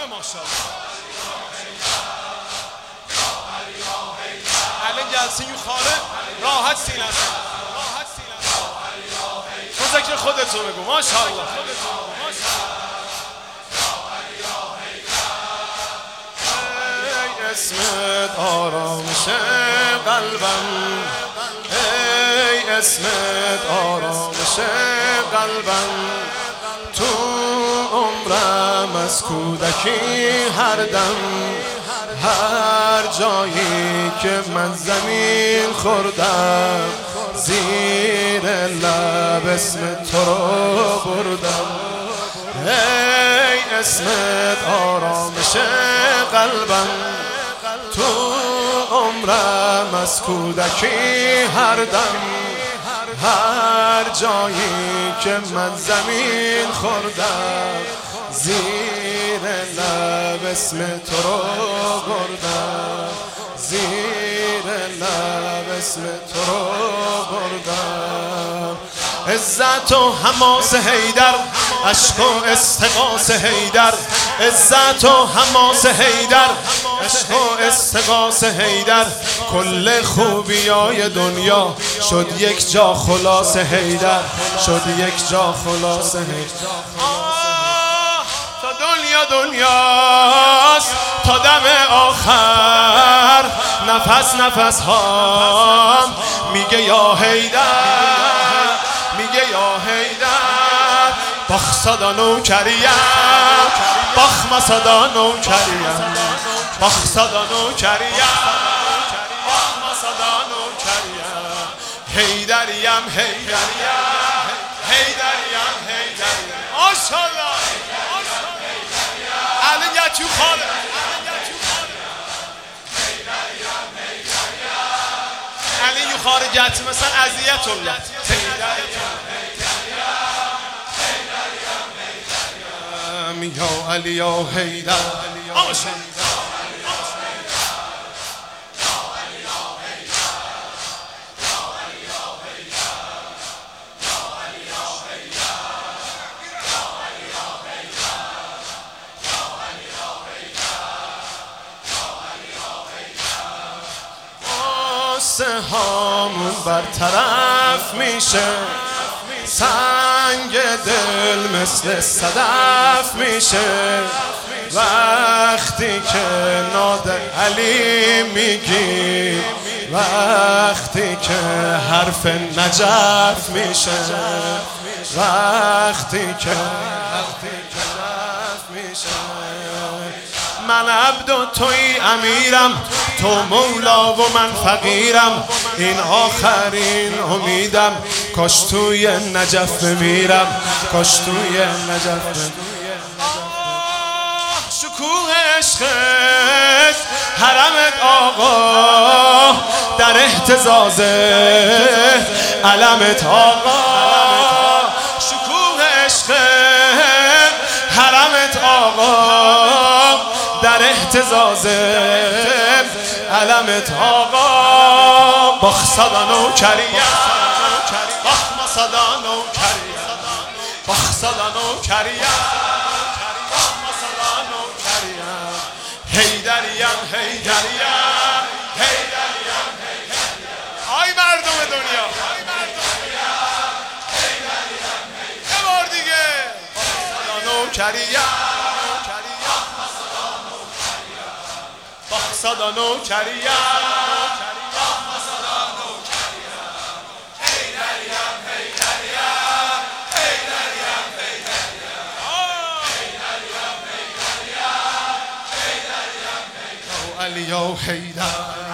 همه ماشاءالله. الان جلسه یوخاره راحت سینه است. تو ذکر خودت رو بگو ماشاءالله. ای اسمت آرامش قلبم، ای اسمت آرامش قلبم، تو عمرم از کودکی هر دم، هر جایی که من زمین خوردم، زیر لب اسم تو رو بردم. ای اسمت آرامش قلبم، تو عمرم از کودکی هر دم، هر جایی که من زمین خوردم، زیر لب اسم تو رو بردم، زیر لب اسم تو رو بردم. عزت و حماس حیدر، عشق و استغاث حیدر، عزت و حماس حیدر، عشق و استغاث حیدر، کل خوبیای دنیا شد یک جا خلاص حیدر، شد یک جا خلاص حیدر. تا دنیا دنیاست تا دم آخر، نفس نفس هام میگه یا حیدر، میگه یا حیدر. باخ صدا نوکریم، باخ مسدا نوکریم، باخ صدا نوکریم، باخ مسدا نوکریم. حیدریم حیدریم حیدریم حیدریم. ماشاءالله الان یه تو خاله الان یو خارجت مثلا اذیت الله. یا علی یا حیدر. هامون برطرف میشه، سنگ دل مثل صدف میشه، وقتی که ناد علی میگی، وقتی که حرف نجف میشه، وقتی که نجف میشه. من عبد و توی امیرم، تو مولا و من فقیرم، این آخرین امیدم، کاش توی نجف بمیرم، کاش توی نجف بمیرم. شکوه عشقت حرمت آقا، در اهتزاز علمت آقا. شکوه عشقت حرمت آقا، در اهتزاز علمت آقا. باخ صدا نوکریم، باخ مسدا نوکریم، باخ صدا نوکریم، باخ مسدا نوکریم. حیدریم حیدریم حیدریم حیدریم. آی مردم دنیا، یه بار دیگه. باخ صدا نوکریم، باخ صدا نوکریم، باخ صدا نوکریم. حیدریم حیدریم حیدریم حیدریم حیدریم حیدریم حیدریم. یا علی یا حیدر.